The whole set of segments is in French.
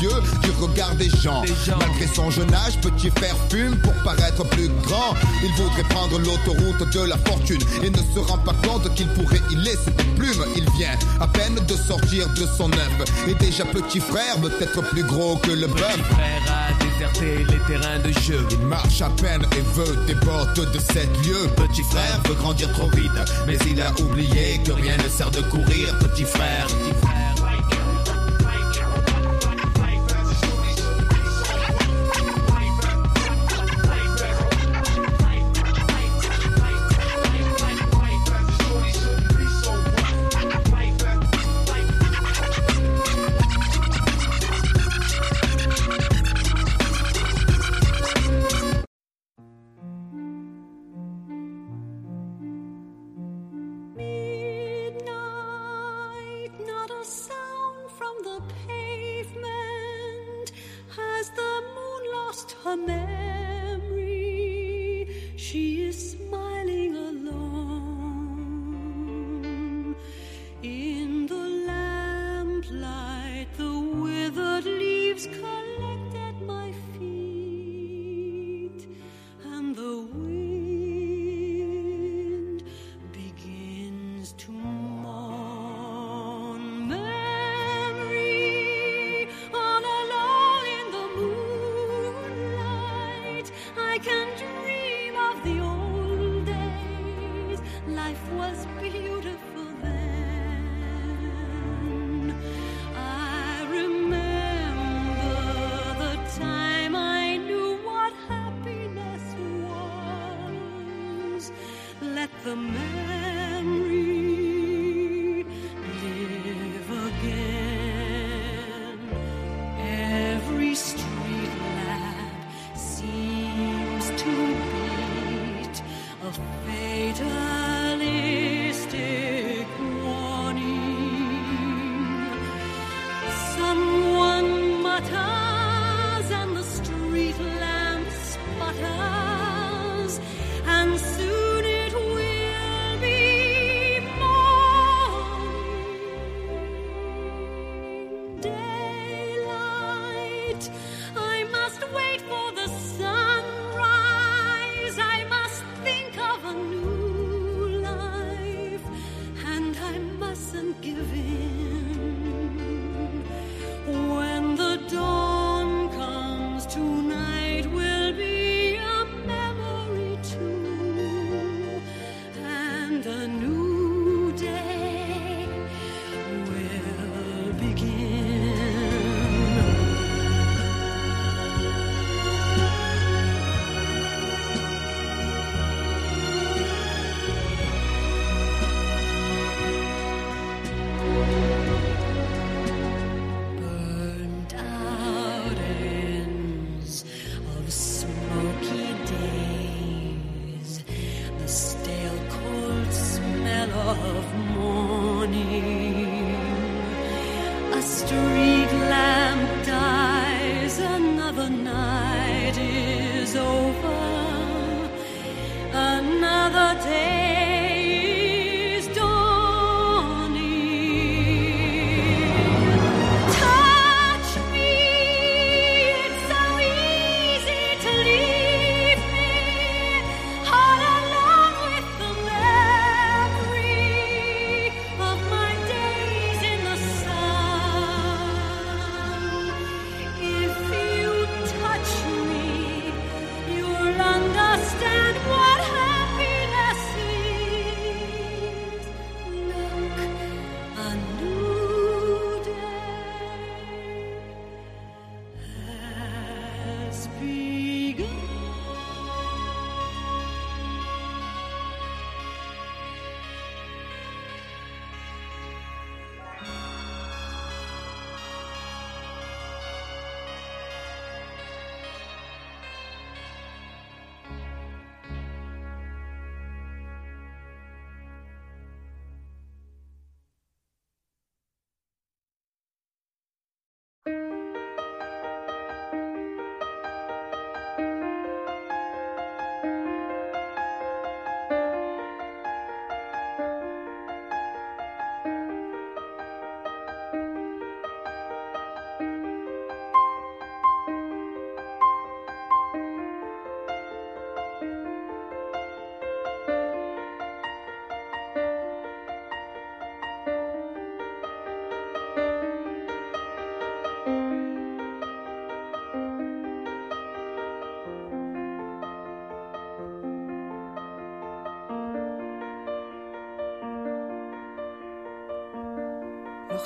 yeux du regard des gens. Malgré son jeune âge, petit frère fume pour paraître plus grand. Il voudrait prendre l'autoroute de la fortune et ne se rend pas compte qu'il pourrait y laisser des plumes. Il vient à peine de sortir de son œuf et déjà petit frère veut être plus gros que le bœuf. Petit frère a déserté les terrains de jeu. Il marche à peine et veut des portes de 7 lieues. Petit frère veut grandir trop vite, mais il a oublié que rien ne sert de courir. Petit frère, petit frère.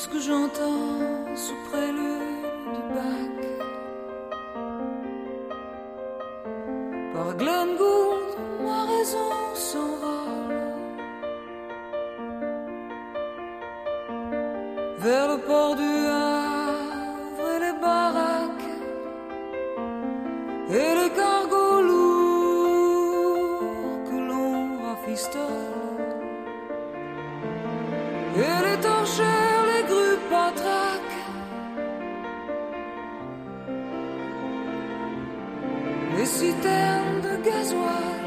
Lorsque j'entends ce prélude de Bach par Glenn Gould, ma raison s'envole vers le port du Havre et les baraques et les cargos lourds que l'on rafistole et les torchères, les grues patraques, les citernes de gasoil.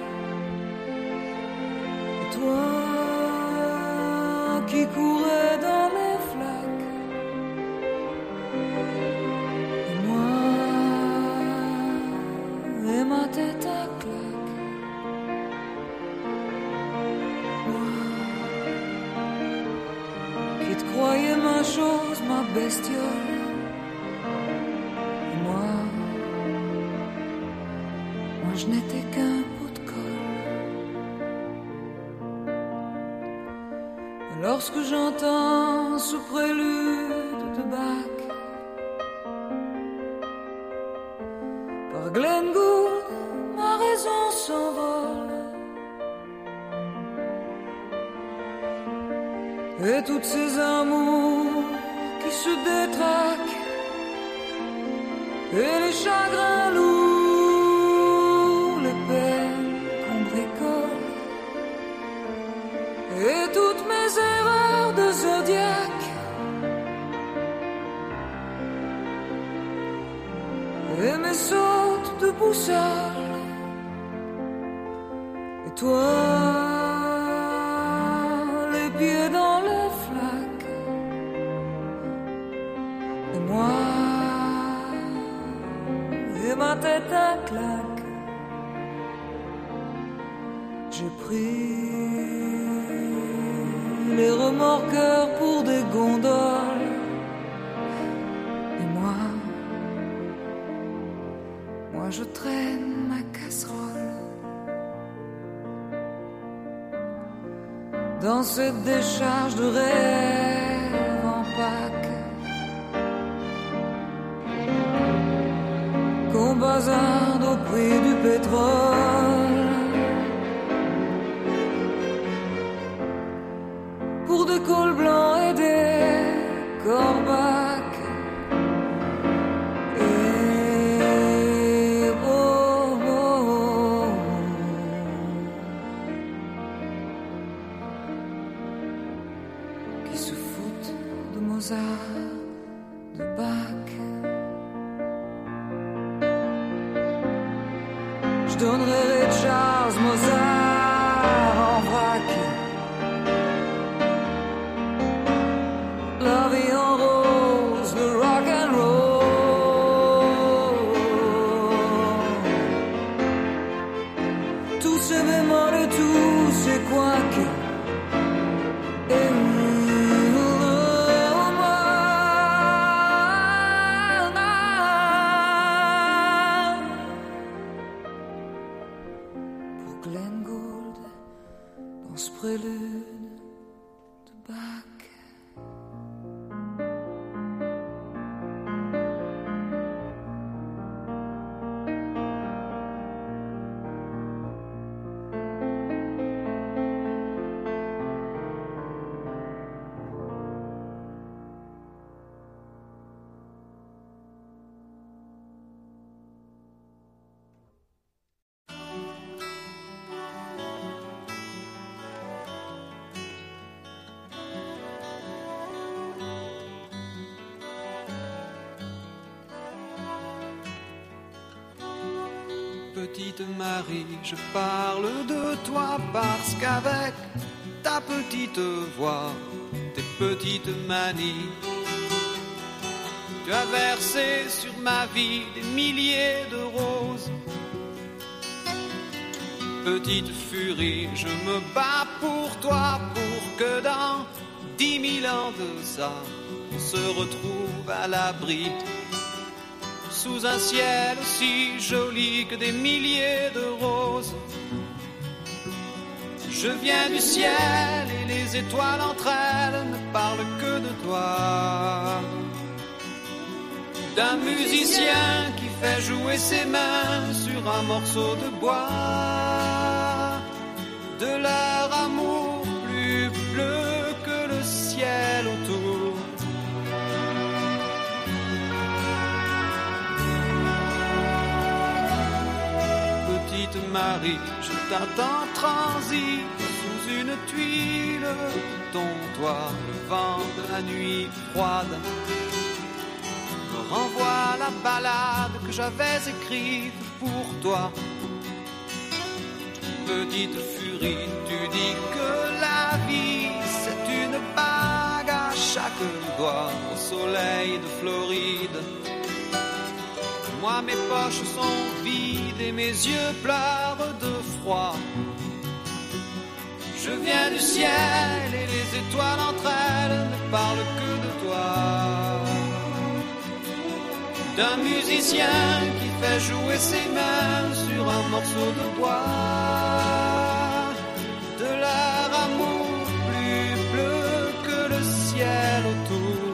Et toi qui courais dans les flaques, et moi et ma tête à claque, moi qui te croyais ma chose, ma bestiole, et moi je n'étais qu'un pot de colle. Lorsque j'entends ce prélude de Bach par Glenn Gould, ma raison s'envole et toutes ces amours qui se détraquent et les chagrins lourds, les peines qu'on bricole et toutes mes erreurs de zodiaque et mes sautes de boussole. Et toi, les pieds dans les flaques, et moi et ma tête à claque. J'ai pris les remorqueurs pour des gondoles, et moi je traîne ma casserole dans cette décharge de rêve en Pâques qu'on bazarde au prix du pétrole pour des cols blancs et des corbacs. Et oh, oh, oh, qui se foutent de Mozart, de Bach. Je donnerai les Charles Mozart en vrac. La vie en rose, le rock and roll, tous ces bémols et tous ces couacs. Et pour Glenn Gould dans ce prélude de Bach. Petite Marie, je parle de toi parce qu'avec ta petite voix, tes petites manies, tu as versé sur ma vie des milliers de roses. Petite furie, je me bats pour toi, pour que dans 10 000 ans de ça, on se retrouve à l'abri sous un ciel aussi joli que des milliers de roses. Je viens du ciel et les étoiles entre elles ne parlent que de toi. D'un musicien qui fait jouer ses mains sur un morceau de bois. De leur amour plus bleu que le ciel autour. Petite Marie, je t'attends transi sous une tuile. Ton toit, le vent de la nuit froide me renvoie la ballade que j'avais écrite pour toi. Petite furie, tu dis que la vie c'est une bague à chaque doigt au soleil de Floride. Moi mes poches sont vides et mes yeux pleurent de froid. Je viens du ciel et les étoiles entre elles ne parlent que de toi. D'un musicien qui fait jouer ses mains sur un morceau de bois. De leur amour plus bleu que le ciel autour.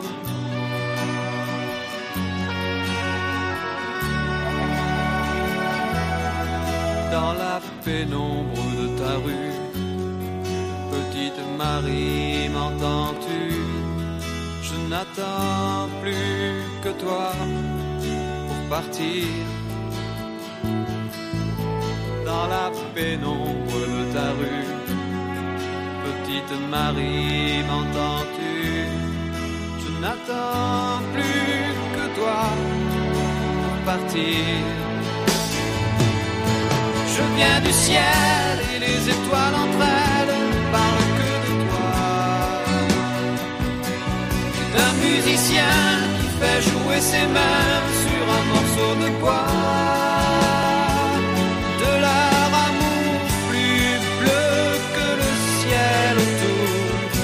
Dans la pénombre de ta rue, petite Marie, m'entends-tu? Je n'attends plus que toi pour partir. Dans la pénombre de ta rue, petite Marie, m'entends-tu? Je n'attends plus que toi pour partir. Je viens du ciel et les étoiles entre elles ne parlent que de toi. D'un musicien qui fait jouer ses mains sur un morceau de bois. De leur amour plus bleu que le ciel autour.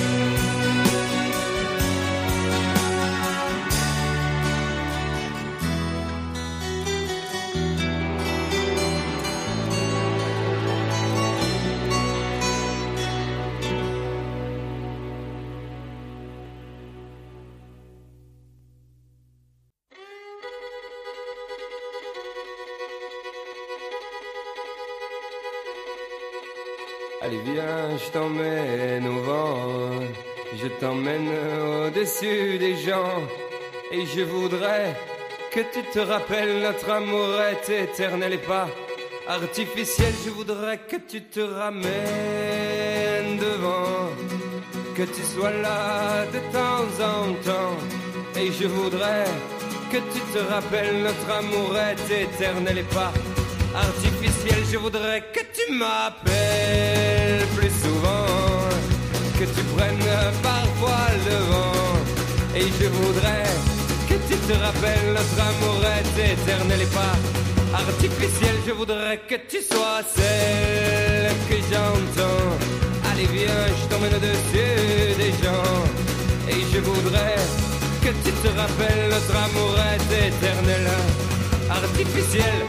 Allez viens, je t'emmène au vent, je t'emmène au-dessus des gens. Et je voudrais que tu te rappelles, notre amour est éternel et pas artificiel. Je voudrais que tu te ramènes devant, que tu sois là de temps en temps. Et je voudrais que tu te rappelles, notre amour est éternel et pas artificiel. Je voudrais que tu m'appelles plus souvent, que tu prennes parfois le vent. Et je voudrais que tu te rappelles, notre amour est éternel et pas artificiel. Je voudrais que tu sois celle que j'entends. Allez viens, je t'emmène au-dessus des gens. Et je voudrais que tu te rappelles, notre amour est éternel, artificiel.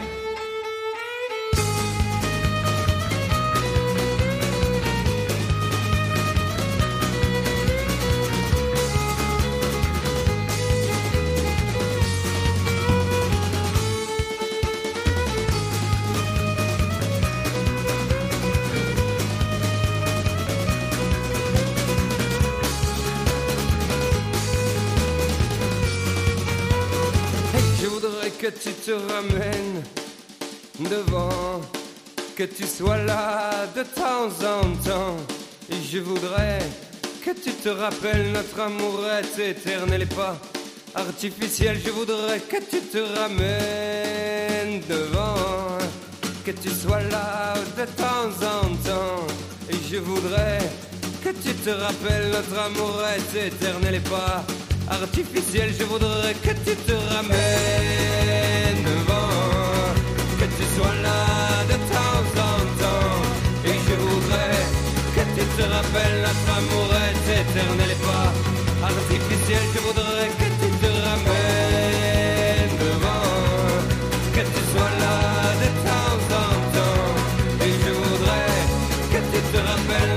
Que tu te ramènes devant, que tu sois là de temps en temps. Et je voudrais que tu te rappelles, notre amour est éternel et pas artificiel. Je voudrais que tu te ramènes devant, que tu sois là de temps en temps. Et je voudrais que tu te rappelles, notre amour est éternel et pas artificiel. Je voudrais que tu te ramènes devant, que tu sois là de temps en temps. Et je voudrais que tu te rappelles, notre amour est éternel et pas artificiel. Je voudrais que tu te ramènes devant, que tu sois là de temps en temps. Et je voudrais que tu te rappelles,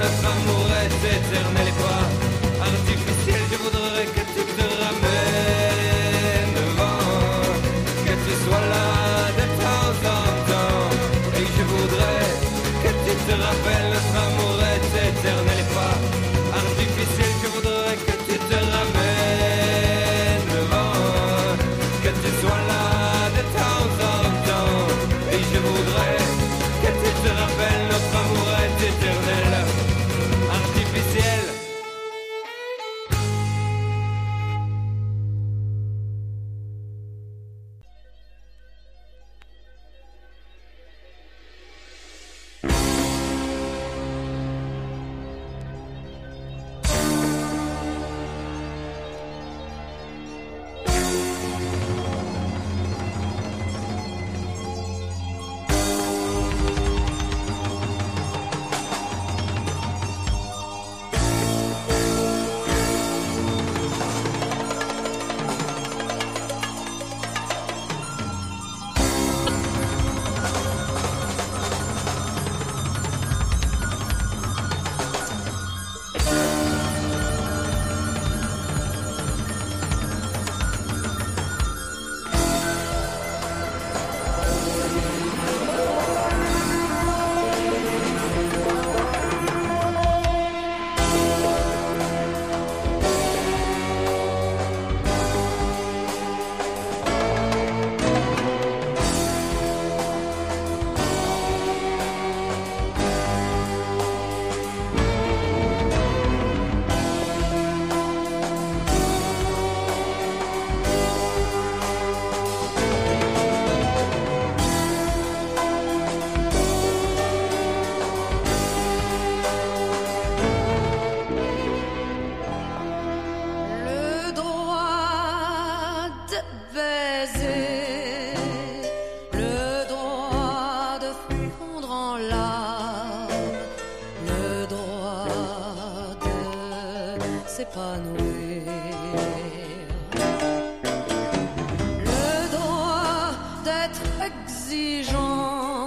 exigeant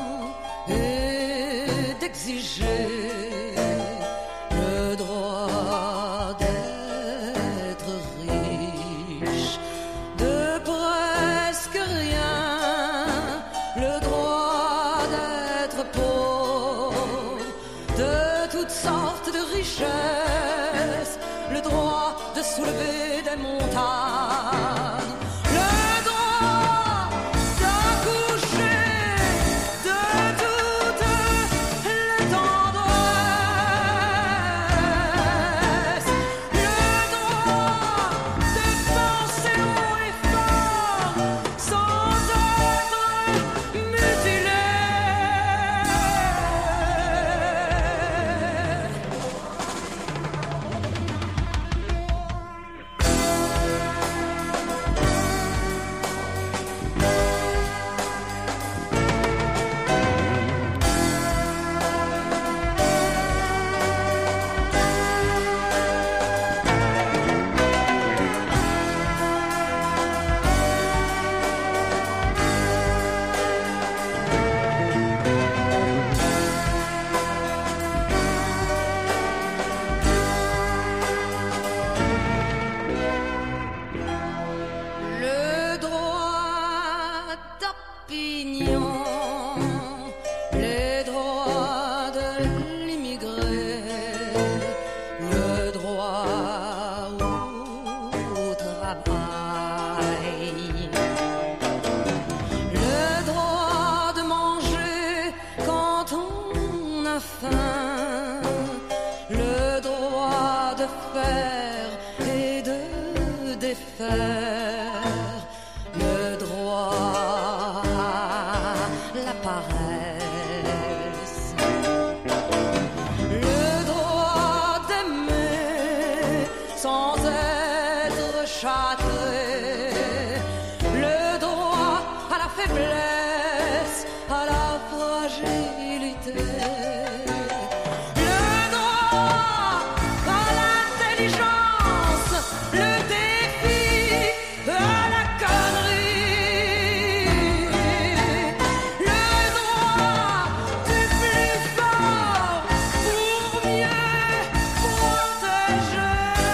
et d'exiger le droit d'être riche, de presque rien, le droit d'être pauvre, de toutes sortes de richesses, le droit de soulever des montagnes, le droit d'accoucher de toutes les tendresses, le droit de penser haut et fort sans être mutilé. Le droit d'opinion, les droits de l'immigré, le droit au travail, le droit de manger quand on a faim, le droit de faire et de défaire, le droit à la paresse, le droit d'aimer sans être châtré, le droit à la faiblesse, à la fragilité, le droit à l'intelligence, le défi à la connerie, le droit du plus fort pour mieux protéger.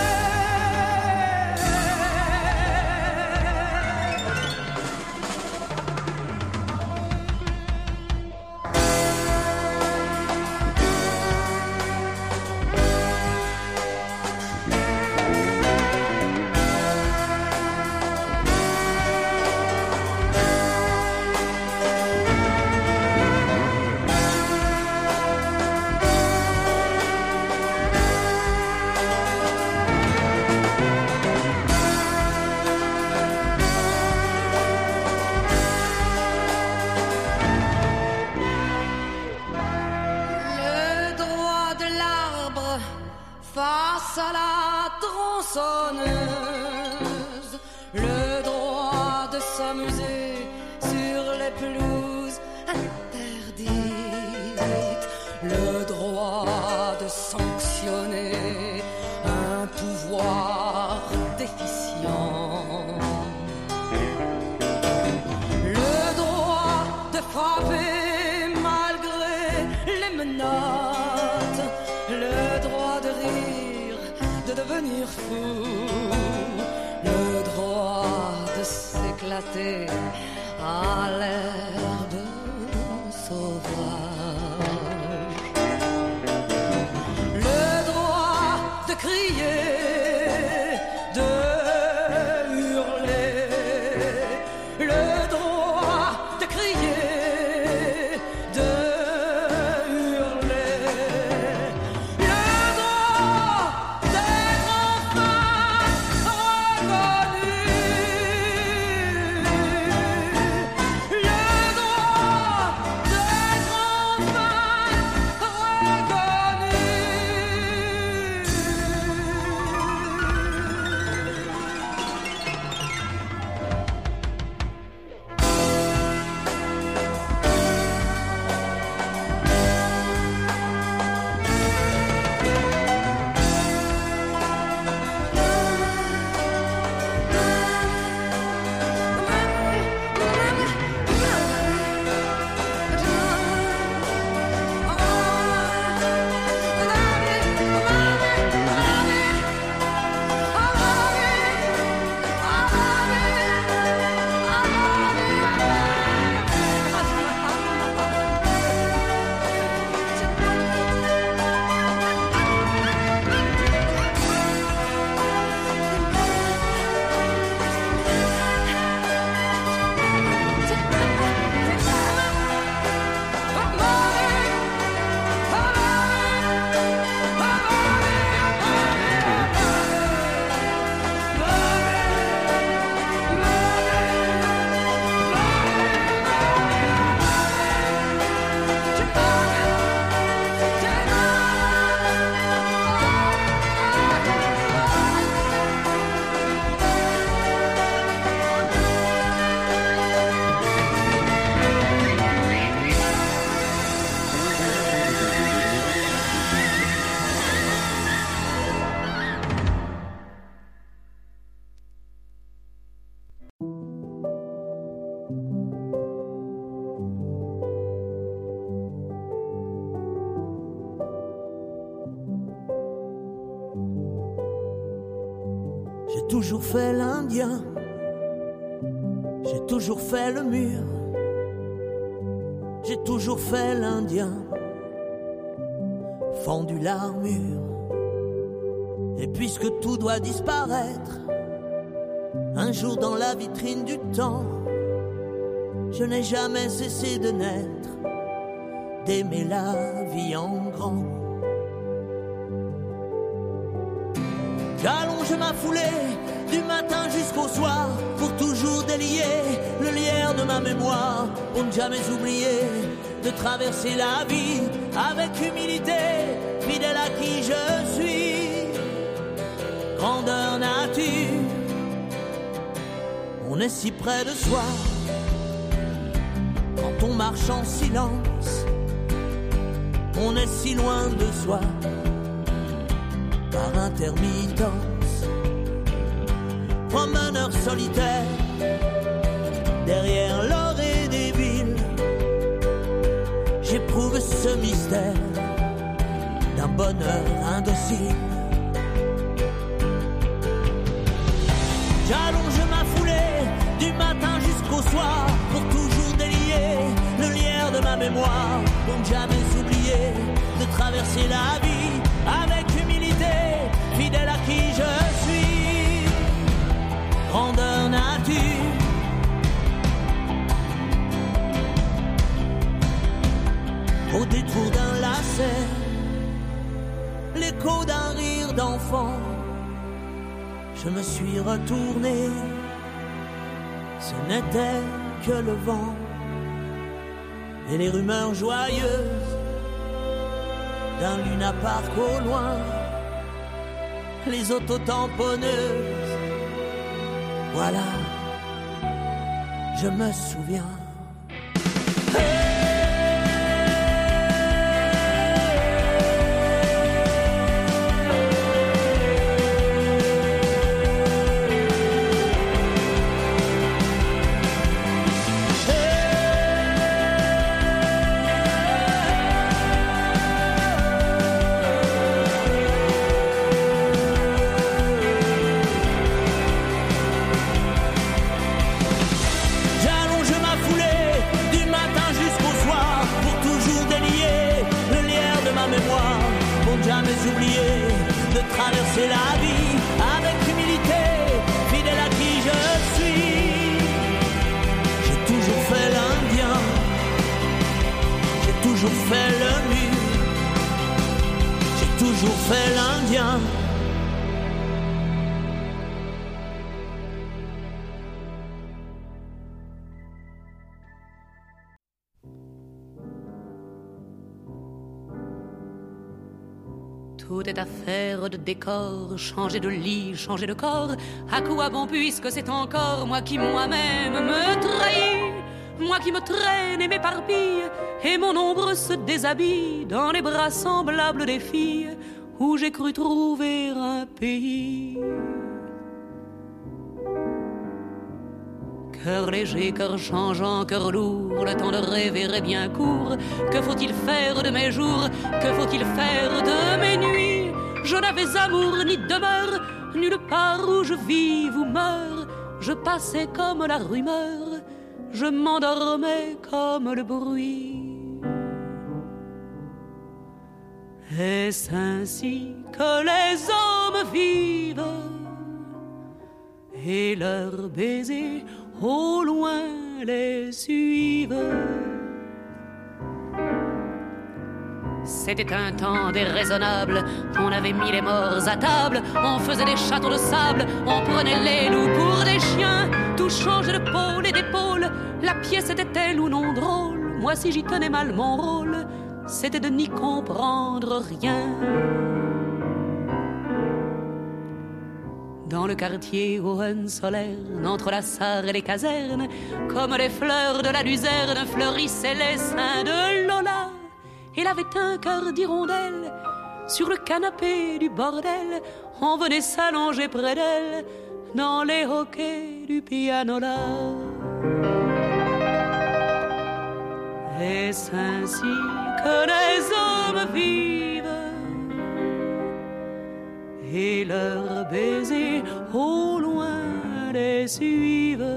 Le droit de l'arbre face à la tronçonneuse, le droit de s'amuser sur les pelouses interdites, le droit de sanctionner un pouvoir déficient, le droit de frapper malgré les menottes, le droit de rire, de devenir fou, le droit de s'éclater à l'herbe sauvage, le droit de crier, de hurler, le droit de crier, de hurler, le droit d'être enfin reconnu, le droit d'être enfin toujours fait l'Indien, j'ai toujours fait le mur, j'ai toujours fait l'Indien, fendu l'armure. Et puisque tout doit disparaître, un jour dans la vitrine du temps, je n'ai jamais cessé de naître, d'aimer la vie en grand. J'allonge ma foulée du matin jusqu'au soir pour toujours délier le lierre de ma mémoire, pour ne jamais oublier de traverser la vie avec humilité, fidèle à qui je suis. Grandeur nature, on est si près de soi quand on marche en silence, on est si loin de soi par intermittence. Promeneur solitaire derrière l'orée des villes, j'éprouve ce mystère d'un bonheur indocile. J'allonge ma foulée du matin jusqu'au soir pour toujours délier le lierre de ma mémoire, pour ne jamais oublier de traverser la vie avec humilité, fidèle à qui je suis. Grandeur nature, au détour d'un lacet, l'écho d'un rire d'enfant, je me suis retourné, ce n'était que le vent et les rumeurs joyeuses d'un Luna Park au loin, les autotamponneuses. Voilà, je me souviens. Traverser la vie avec humilité, fidèle à qui je suis. J'ai toujours fait l'Indien, j'ai toujours fait le mur, j'ai toujours fait l'Indien. Tout est affaire de décor, changer de lit, changer de corps. À quoi bon puisque c'est encore moi qui moi-même me trahis, moi qui me traîne et m'éparpille, et mon ombre se déshabille dans les bras semblables des filles où j'ai cru trouver un pays. Cœur léger, cœur changeant, cœur lourd, le temps de rêver est bien court. Que faut-il faire de mes jours? Que faut-il faire de mes nuits? Je n'avais amour ni demeure, nulle part où je vive ou meure. Je passais comme la rumeur, je m'endormais comme le bruit. Est-ce ainsi que les hommes vivent et leurs baisers au loin les suivent? C'était un temps déraisonnable, on avait mis les morts à table, on faisait des châteaux de sable, on prenait les loups pour des chiens, tout changeait de pôle et d'épaule, la pièce était-elle ou non drôle? Moi si j'y tenais mal mon rôle, c'était de n'y comprendre rien. Dans le quartier Hohenzollern, entre la Sarre et les casernes, comme les fleurs de la luzerne, fleurissaient les seins de Lola. Elle avait un cœur d'hirondelle, sur le canapé du bordel, on venait s'allonger près d'elle, dans les hoquets du pianola. Est-ce ainsi que les hommes vivent et leurs baisers au loin suivent.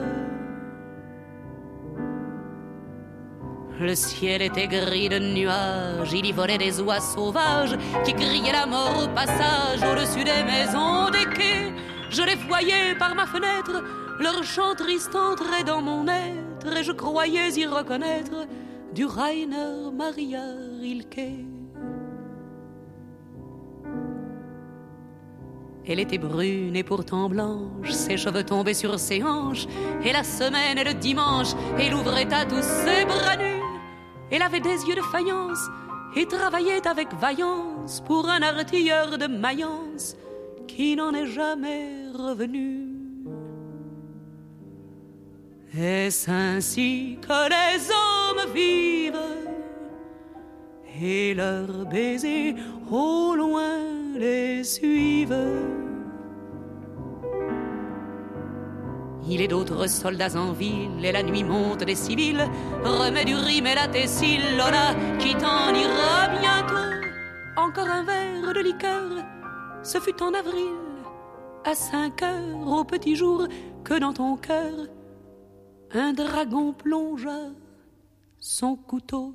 Le ciel était gris de nuages, il y volait des oies sauvages qui criaient la mort au passage au-dessus des maisons, des quais. Je les voyais par ma fenêtre, leur chant triste entrait dans mon être et je croyais y reconnaître du Rainer Maria Rilke. Elle était brune et pourtant blanche, ses cheveux tombaient sur ses hanches, et la semaine et le dimanche, elle ouvrait à tous ses bras nus. Elle avait des yeux de faïence et travaillait avec vaillance pour un artilleur de Mayence qui n'en est jamais revenu. Est-ce ainsi que les hommes vivent et leurs baisers au loin les suivent? Il est d'autres soldats en ville et la nuit monte des civils, remet du rime et la tessile, Lola qui t'en ira bientôt. Encore un verre de liqueur, ce fut en avril, à 5 heures au petit jour, que dans ton cœur un dragon plongea son couteau.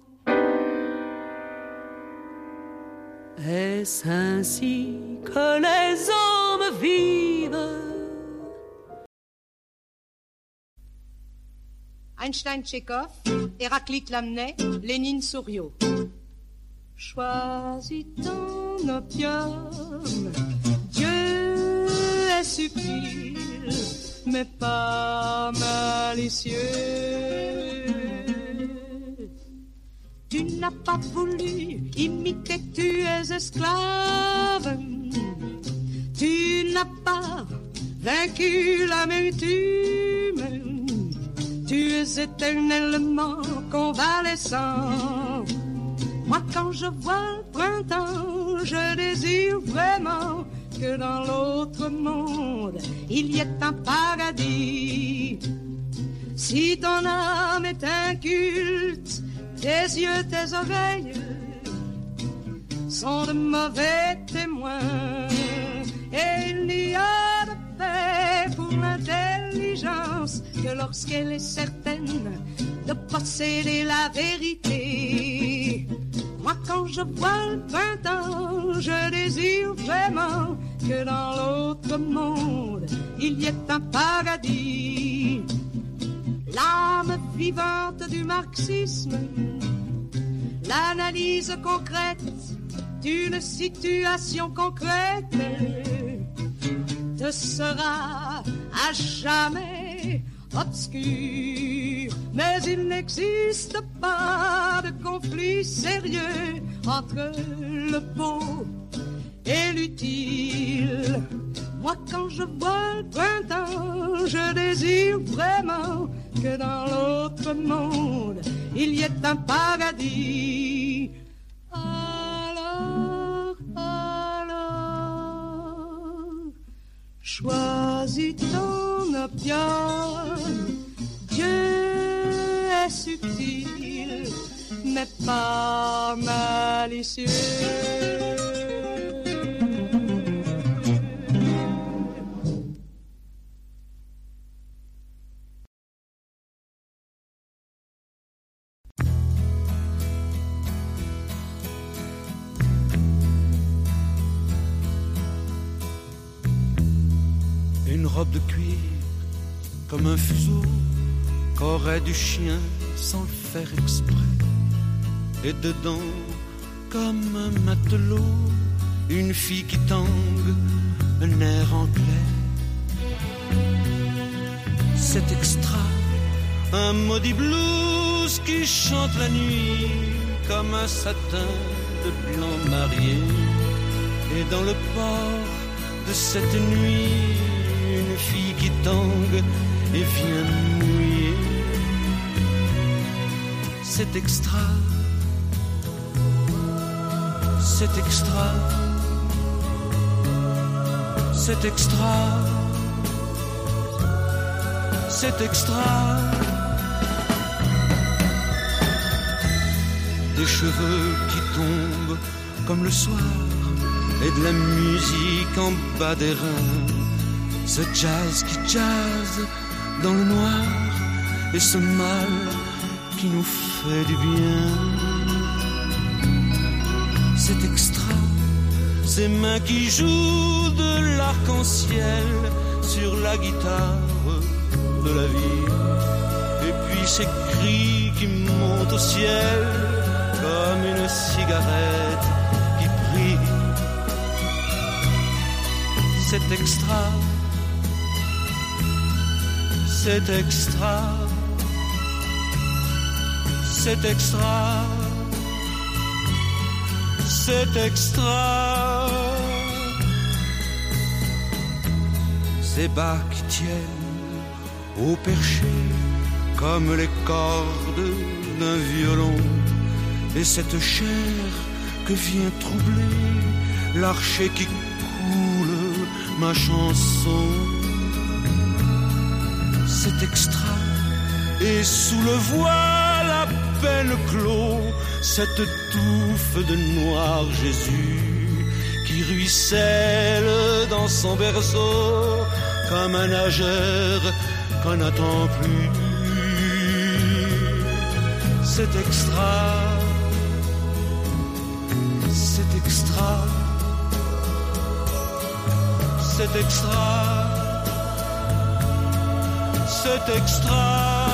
Est-ce ainsi que les hommes vivent? Einstein, Tchekhov, Héraclite, Lamennais, Lénine, Souriau. Choisis ton opium, Dieu est subtil, mais pas malicieux. Tu n'as pas voulu imiter, tu es esclave. Tu n'as pas vaincu l'amertume. Tu es éternellement convalescent. Moi quand je vois le printemps, je désire vraiment que dans l'autre monde, il y ait un paradis. Si ton âme est inculte, tes yeux, tes oreilles sont de mauvais témoins. Et il n'y a de paix pour l'intelligence que lorsqu'elle est certaine de posséder la vérité. Moi quand je vois le printemps, je désire vraiment que dans l'autre monde, il y ait un paradis. L'âme vivante du marxisme, l'analyse concrète d'une situation concrète te sera à jamais obscur. Mais il n'existe pas de conflit sérieux entre le beau et l'utile. Moi quand je vois le printemps, je désire vraiment que dans l'autre monde, il y ait un paradis. Alors, choisis ton opium, Dieu est subtil, mais pas malicieux. Une robe de cuir comme un fuseau qu'aurait du chien sans le faire exprès. Et dedans, comme un matelot, une fille qui tangue, un air anglais. C'est extra, un maudit blues qui chante la nuit comme un satin de blanc marié. Et dans le port de cette nuit, une fille qui tangue et vient mouiller. C'est extra, c'est extra, c'est extra, c'est extra. Des cheveux qui tombent comme le soir et de la musique en bas des reins. Ce jazz qui jazz dans le noir et ce mal qui nous fait du bien. C'est extra, ces mains qui jouent de l'arc-en-ciel sur la guitare de la vie. Et puis ces cris qui montent au ciel comme une cigarette qui brille. C'est extra, c'est extra, c'est extra, c'est extra. Ces bas qui tiennent au perché comme les cordes d'un violon, et cette chair que vient troubler l'archet qui coule ma chanson. C'est extra, et sous le voile à peine clos, cette touffe de noir Jésus qui ruisselle dans son berceau comme un nageur qu'on n'attend plus. C'est extra, c'est extra, c'est extra, c'est extra.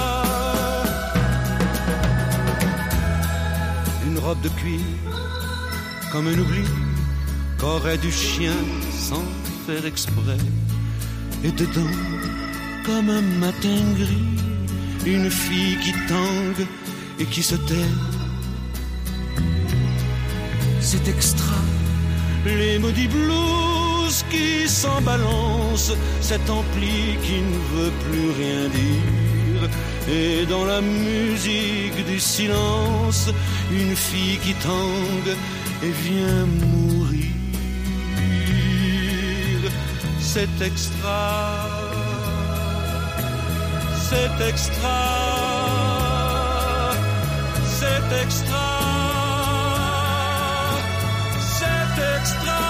Une robe de cuir comme un oubli qu'aurait du chien sans faire exprès, et dedans comme un matin gris une fille qui tangue et qui se tait. C'est extra, les maudits blues qui s'en balancent, cet ampli qui ne veut plus rien dire, et dans la musique du silence une fille qui tangue et vient mourir. C'est extra, c'est extra, c'est extra, c'est extra.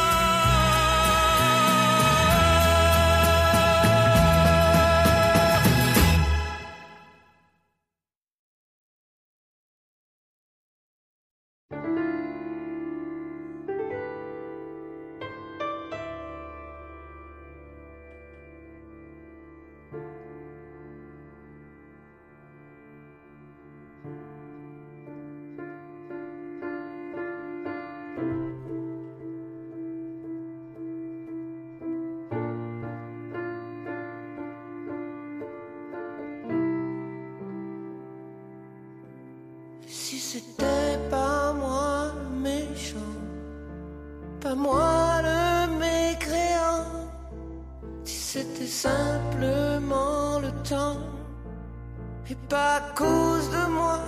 Si c'était pas moi le méchant, pas moi le mécréant, si c'était simplement le temps, et pas à cause de moi,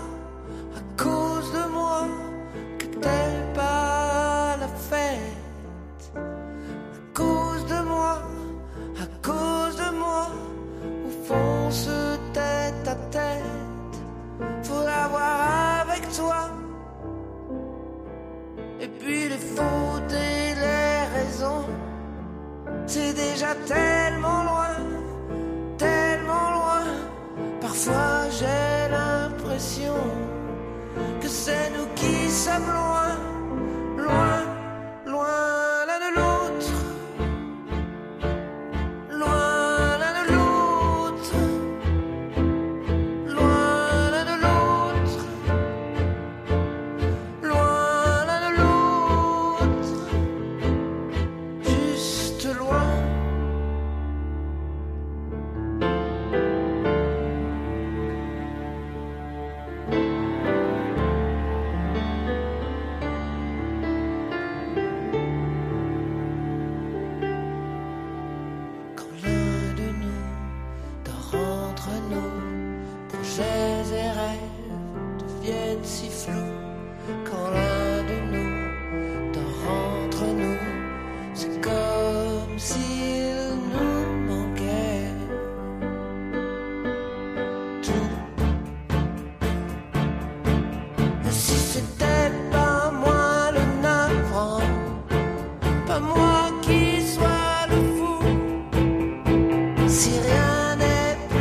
que t'es pas la fête, à cause de moi, au fond se tête à tête, faut l'avoir avec toi. Et puis les fautes et les raisons, c'est déjà tellement loin. Parfois j'ai l'impression que c'est nous qui sommes loin l'un de l'autre, loin l'un de l'autre, loin l'un de l'autre, loin l'un de l'autre, juste loin. Si rien n'est plus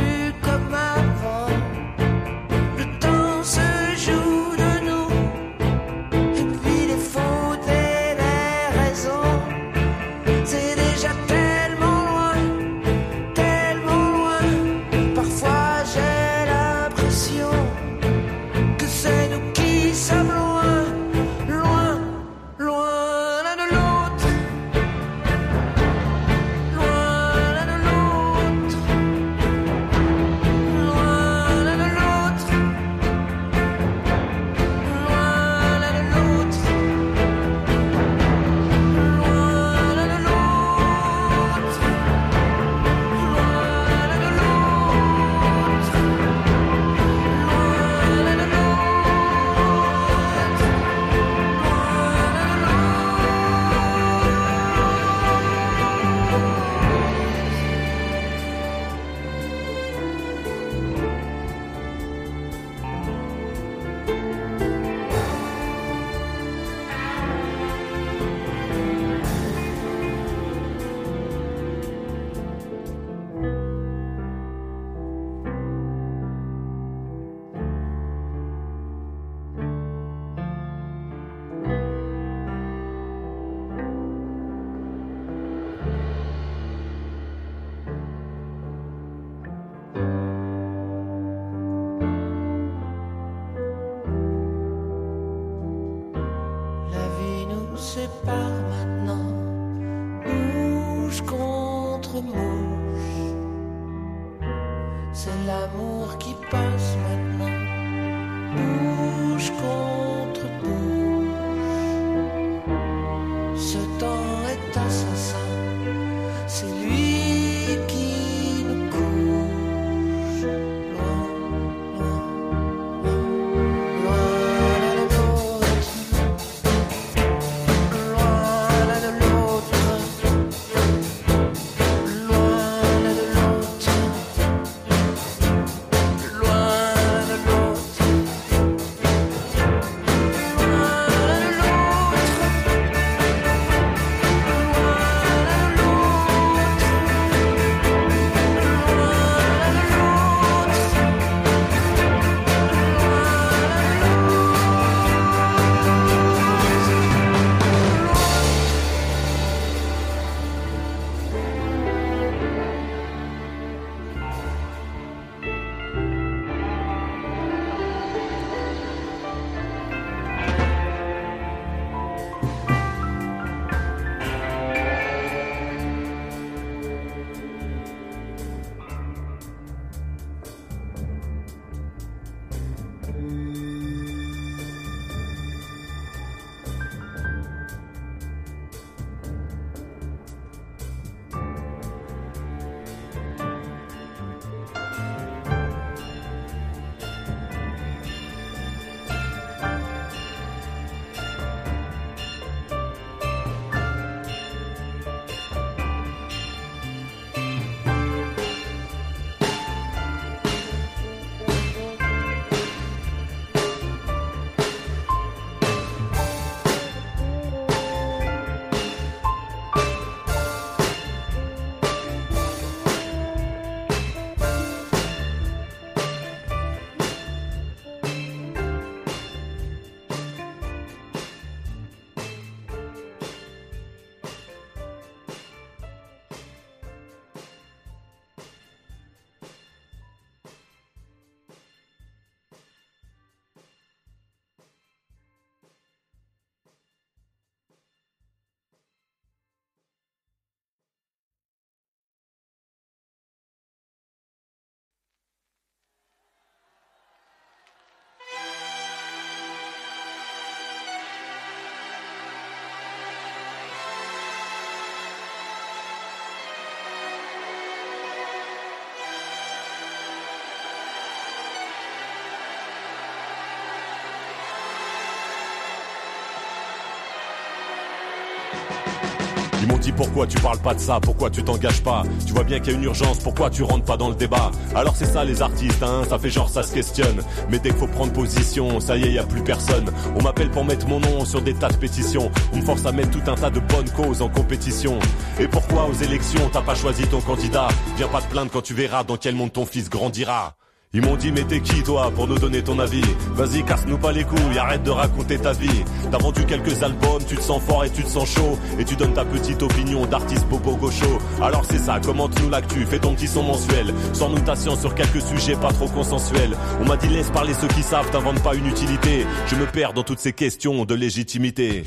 Ils m'ont dit pourquoi tu parles pas de ça, pourquoi tu t'engages pas. Tu vois bien qu'il y a une urgence, pourquoi tu rentres pas dans le débat. Alors c'est ça les artistes, hein, ça fait genre ça se questionne. Mais dès qu'il faut prendre position, ça y est, y a plus personne. On m'appelle pour mettre mon nom sur des tas de pétitions. On me force à mettre tout un tas de bonnes causes en compétition. Et pourquoi aux élections t'as pas choisi ton candidat? Viens pas te plaindre quand tu verras dans quel monde ton fils grandira. Ils m'ont dit mais t'es qui toi pour nous donner ton avis? Vas-y casse-nous pas les couilles, arrête de raconter ta vie. T'as vendu quelques albums, tu te sens fort et tu te sens chaud. Et tu donnes ta petite opinion d'artiste bobo gaucho. Alors c'est ça, commente-nous l'actu, fais ton petit son mensuel. Sors-nous ta science sur quelques sujets pas trop consensuels. On m'a dit laisse parler ceux qui savent, t'inventes pas une utilité. Je me perds dans toutes ces questions de légitimité.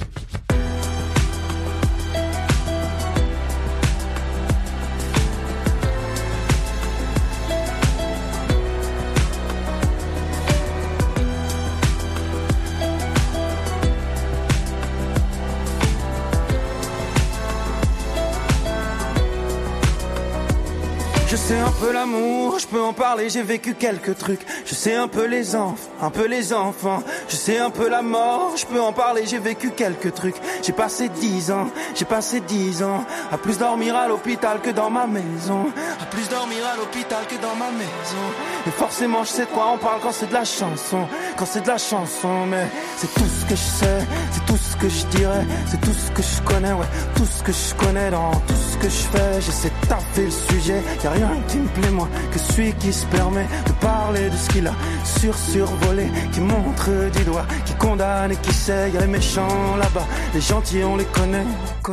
Je sais un peu l'amour, je peux en parler, j'ai vécu quelques trucs. Je sais un peu les enfants, Je sais un peu la mort, je peux en parler, j'ai vécu quelques trucs. J'ai passé 10 ans à plus dormir à l'hôpital que dans ma maison. À plus dormir à l'hôpital que dans ma maison. Et forcément je sais de quoi on parle quand c'est de la chanson. Mais c'est tout ce que je sais, c'est tout ce que je dirais, c'est tout ce que je connais, ouais. Tout ce que je connais dans tout ce que je fais. J'essaie de taffer le sujet, y'a rien qui me plaît moins que celui qui se permet de parler de ce qu'il a survolé, qui montre du doigt, qui condamne et qui sait. Y'a les méchants là-bas, les gentils on les connaît.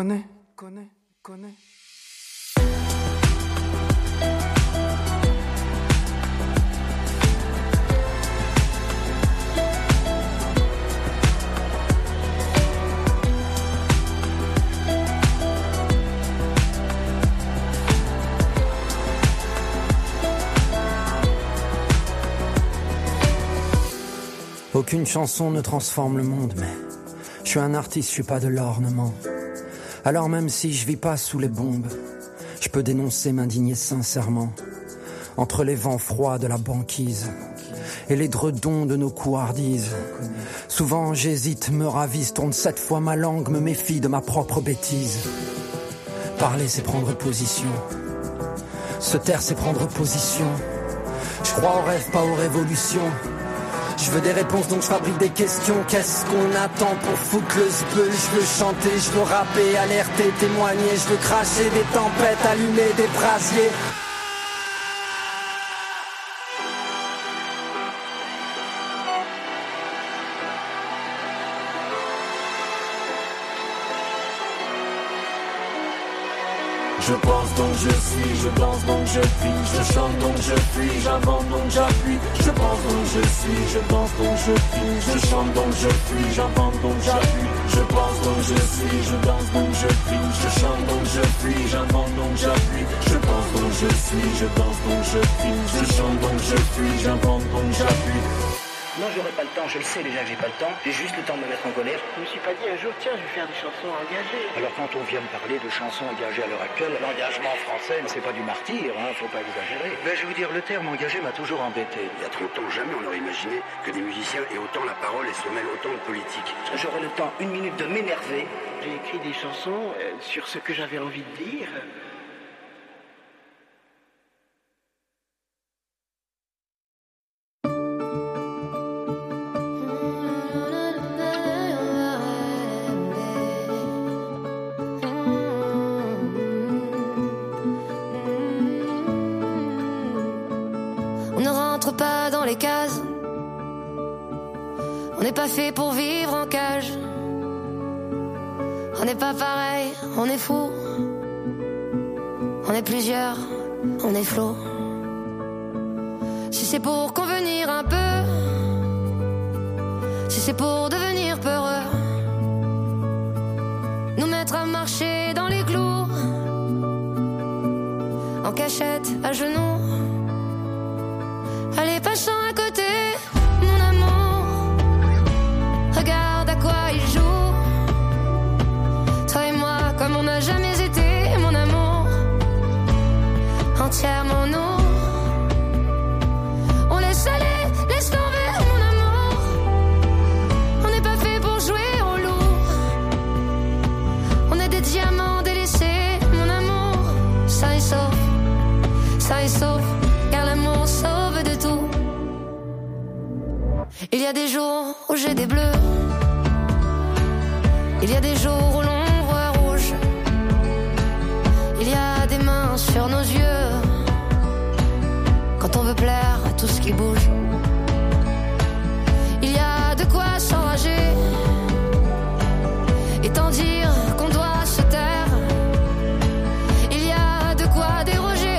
Aucune chanson ne transforme le monde, mais je suis un artiste, je suis pas de l'ornement. Alors même si je vis pas sous les bombes, je peux dénoncer, m'indigner sincèrement. Entre les vents froids de la banquise et les dredons de nos couardises, souvent j'hésite, me ravise, tourne 7 fois ma langue, me méfie de ma propre bêtise. Parler c'est prendre position, se taire c'est prendre position. Je crois aux rêves, pas aux révolutions. Je veux des réponses donc je fabrique des questions. Qu'est-ce qu'on attend pour foutre le zbeul? Je veux chanter, je veux rapper, alerter, témoigner. Je veux cracher des tempêtes, allumer des brasiers. Je pense donc je suis, je danse donc je crie, je chante donc je fuis, j'invente donc j'appuie. Je pense donc je suis, je danse donc je crie, je chante donc je fuis, j'invente donc j'appuie. Je pense donc je suis, je danse donc je crie, je chante donc je fuis, j'invente donc j'appuie. Je pense donc je suis, je danse donc je crie, je chante donc je fuis, j'invente donc j'appuie. Non, j'aurai pas le temps, je le sais déjà que j'ai pas le temps, j'ai juste le temps de me mettre en colère. Je me suis pas dit un jour, tiens, je vais faire des chansons engagées. Alors quand on vient me parler de chansons engagées à l'heure actuelle, l'engagement français, c'est pas du martyr, hein, faut pas exagérer. Ben je veux dire, le terme engagé m'a toujours embêté. Il y a 30 ans, jamais on aurait imaginé que des musiciens aient autant la parole et se mêlent autant de politique. J'aurai le temps, 1 minute, de m'énerver. J'ai écrit des chansons sur ce que j'avais envie de dire. Les cases, on n'est pas fait pour vivre en cage. On n'est pas pareil, on est fou. On est plusieurs, on est flot. Si c'est pour convenir un peu, si c'est pour devenir peureux, nous mettre à marcher dans les clous, en cachette, à genoux. Allez, passons à côté, mon amour. Regarde à quoi il joue. Toi et moi, comme on n'a jamais été, mon amour. Entièrement nous. On laisse aller, laisse tomber, mon amour. On n'est Il y a des jours où j'ai des bleus, il y a des jours où l'on voit rouge, il y a des mains sur nos yeux, quand on veut plaire à tout ce qui bouge. Il y a de quoi s'enrager et tant dire qu'on doit se taire. Il y a de quoi déroger,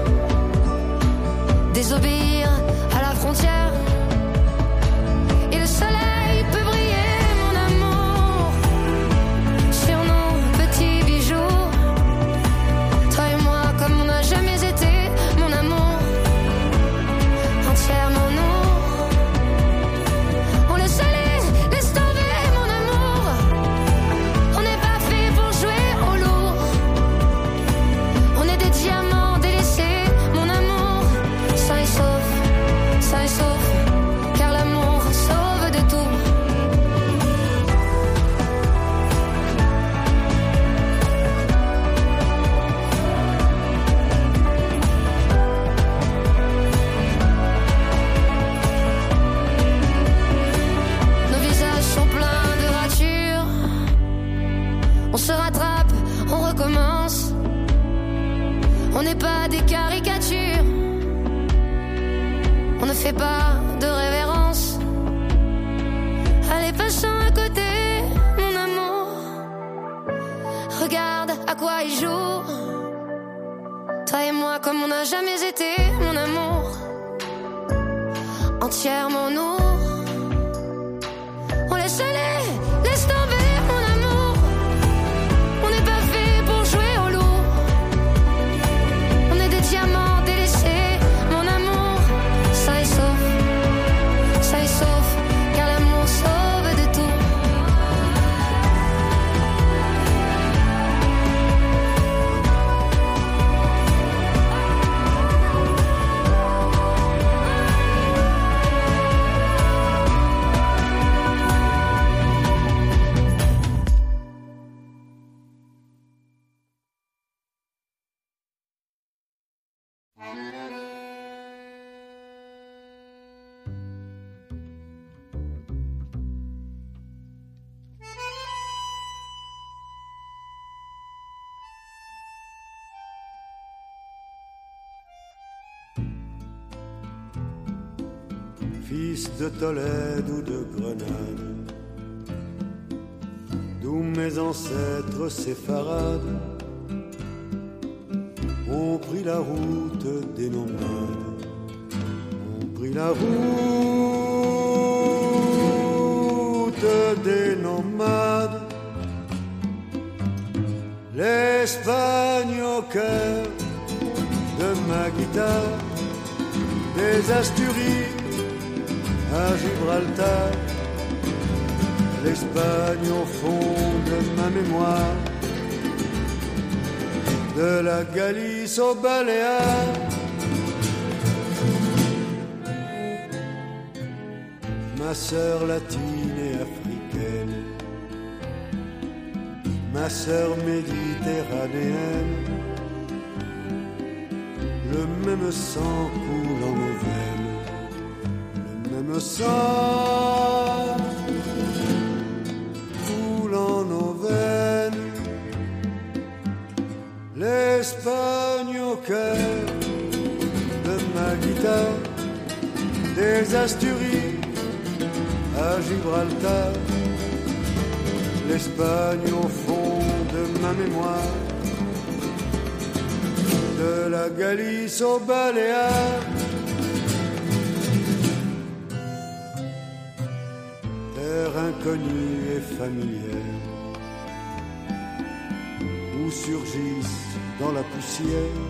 désobéir à la frontière. Et le soleil peut briller, mon amour, sur nos petits bijoux. Toi et moi comme on n'a jamais été, mon amour, entièrement nous. On laisse aller, laisse tomber, mon amour. On n'est pas fait pour jouer au lourd. On est des diamants délaissés, mon amour, sain et sauf, car l'amour sauve de tout. Nos visages sont pleins de ratures. On se rattrape, on recommence. On n'est pas des caricatures. On ne fait pas de révérence. Allez, passons à côté, mon amour. Regarde à quoi il joue. Toi et moi comme on n'a jamais été, mon amour, entièrement nous. On laisse aller, laisse tomber, mon amour. On n'est pas fait pour jouer au lourd. On est des diamants délaissés, mon amour, sain et sauf, car l'amour sauve de tout. Fils de Tolède ou de Grenade, d'où mes ancêtres séfarades ont pris la route des nomades, ont pris la route des nomades. L'Espagne au cœur de ma guitare, des Asturies à Gibraltar, l'Espagne au fond de ma mémoire, de la Galice aux Baléares. Ma sœur latine et africaine, ma sœur méditerranéenne, le même sang coule en nos veines, le sang coule en nos veines. L'Espagne au cœur de ma guitare, des Asturies à Gibraltar, l'Espagne au fond de ma mémoire, de la Galice aux Baléares. Terre inconnue et familière, où surgissent dans la poussière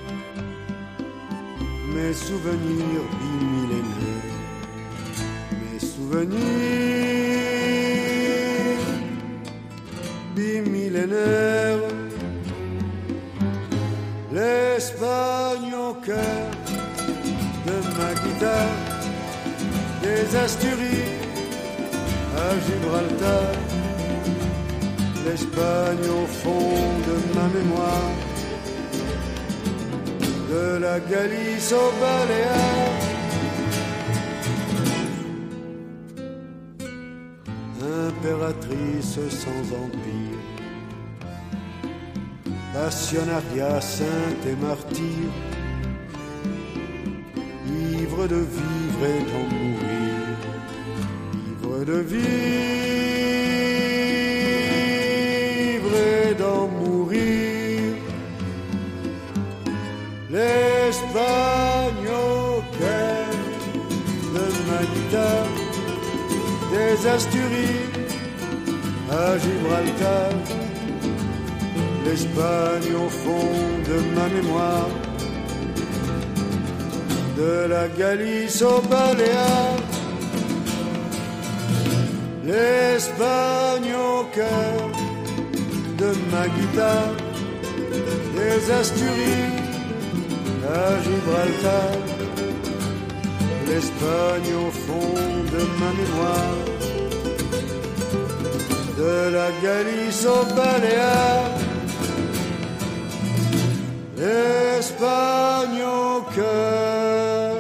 mes souvenirs bimillénaires, mes souvenirs bimillénaires. L'Espagne au cœur de ma guitare, des Asturies à Gibraltar, l'Espagne au fond de ma mémoire, de la Galice aux Baléares. impératrice sans empire, passionnariat, sainte et martyr, ivre de vivre et d'en mourir, ivre de vivre et d'en mourir. L'Espagne au cœur de Manita, des Asturies à Gibraltar, l'Espagne au fond de ma mémoire, de la Galice aux Baléares, l'Espagne au cœur de ma guitare, des Asturies à Gibraltar, l'Espagne au fond de ma mémoire, de la Galice aux Baléares, l'Espagne au cœur.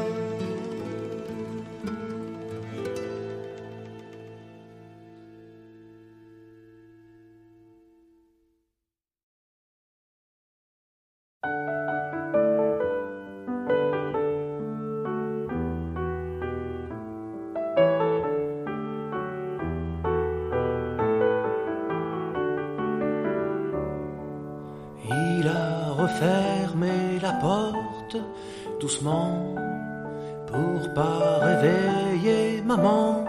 Il a refermé la porte doucement pour pas réveiller maman.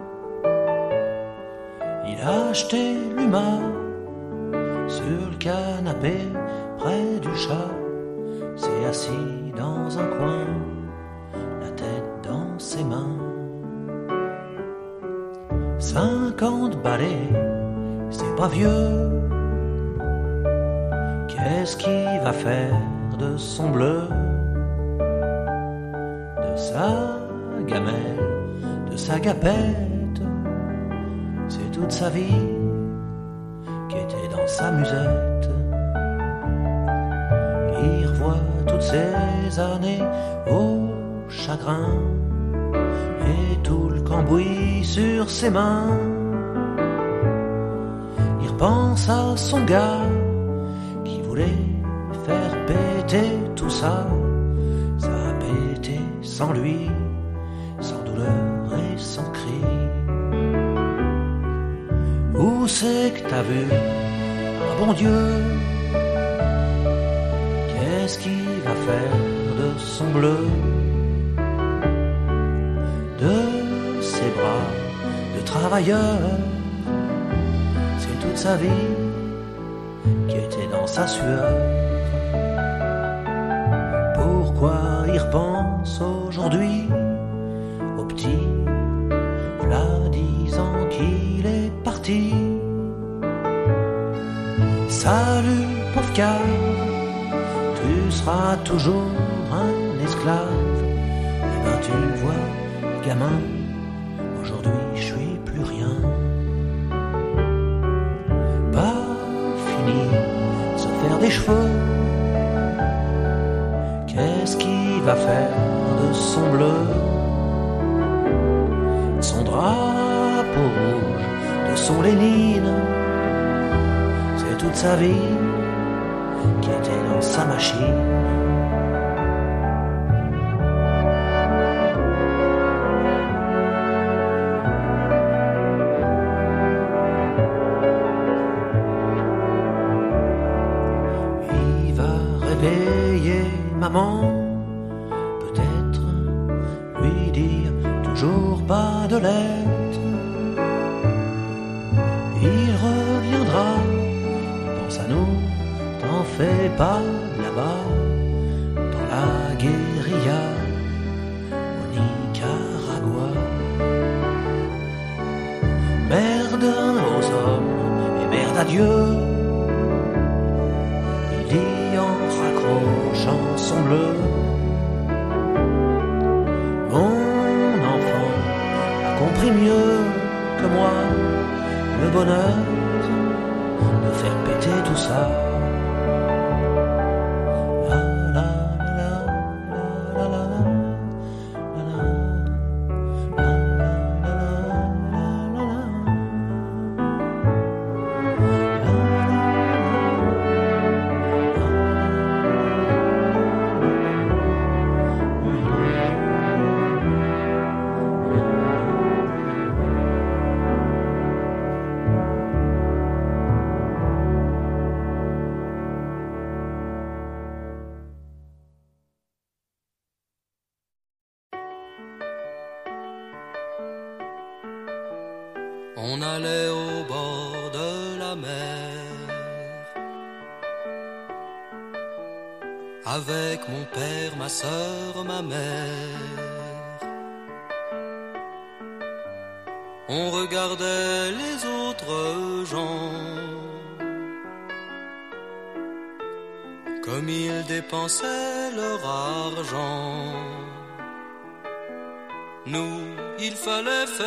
Il a acheté l'humain sur le canapé près du chat, s'est assis dans un coin, la tête dans ses mains. 50 balais, c'est pas vieux. Qu'est-ce qu'il va faire de son bleu, de sa gamelle, de sa gapette? C'est toute sa vie qui était dans sa musette. Il revoit toutes ces années au chagrin et tout le cambouis sur ses mains. Il repense à son gars qui voulait faire péter tout ça. Ça a pété sans lui, sans douleur et sans cri. Où c'est que t'as vu un bon Dieu? Qu'est-ce qu'il va faire de son bleu, de ses bras de travailleur? C'est toute sa vie qui était dans sa sueur. Pourquoi il repense aujourd'hui au petit, v'là 10 ans qu'il est parti? Salut pauvre car, tu seras toujours un esclave. Eh ben tu vois, gamin, aujourd'hui je suis plus rien. Pas fini de se faire des cheveux. Qu'est-ce qu'il va faire de son bleu, de son drapeau rouge, de son Lénine? C'est toute sa vie qui était dans sa machine. Il va réveiller maman, peut-être lui dire toujours pas de lettres. Il reviendra, il pense à nous, t'en fais pas là-bas, dans la guérilla au Nicaragua. Merde aux hommes et merde à Dieu, il dit en raccrochant son bleu. Mon enfant a compris mieux que moi le bonheur de faire péter tout ça. On allait au bord de la mer avec mon père, ma sœur, ma mère. On regardait les autres gens comme ils dépensaient leur argent. Nous, il fallait faire